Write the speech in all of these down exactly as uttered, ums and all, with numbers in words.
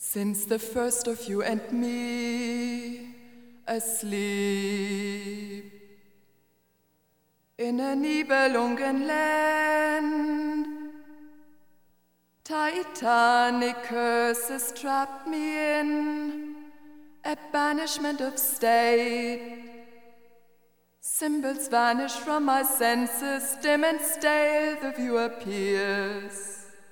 Since the first of you and me asleep in a Nibelungenland, Titanic curses trapped me in a banishment of state. Symbols vanish from my senses, dim and stale the view appears.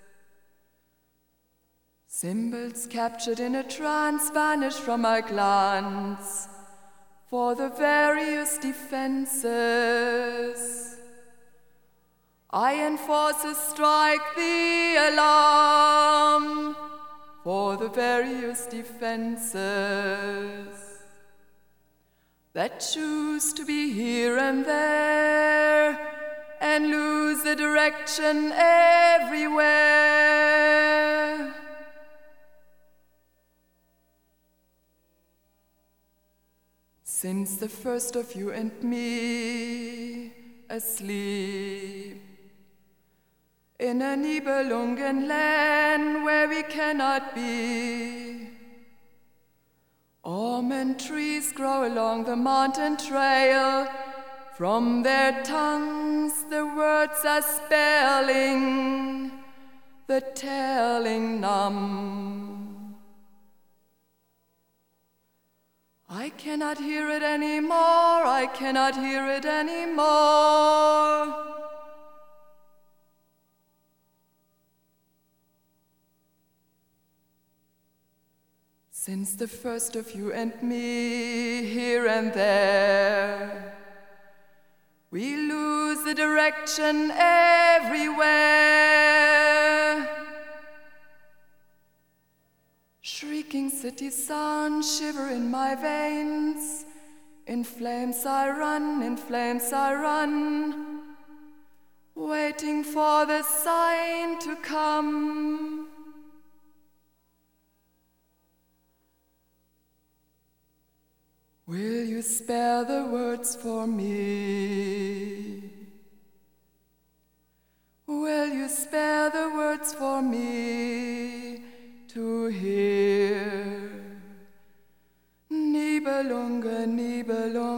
Symbols captured in a trance vanish from my glance for the various defenses. Iron forces strike the alarm for the various defenses that choose to be here and there and lose the direction everywhere. Since the first of you and me asleep in a Nibelungenland where we cannot be, almond trees grow along the mountain trail. From their tongues the words are spelling, the telling numb. I cannot hear it anymore, I cannot hear it anymore. Since the first of you and me, here and there, we lose the direction everywhere. Shrieking city sound shiver in my veins. In flames I run, in flames I run, waiting for the sign to come. Will you spare the words for me? Will you spare the words for me to hear? Nibelungen, Nibelungen.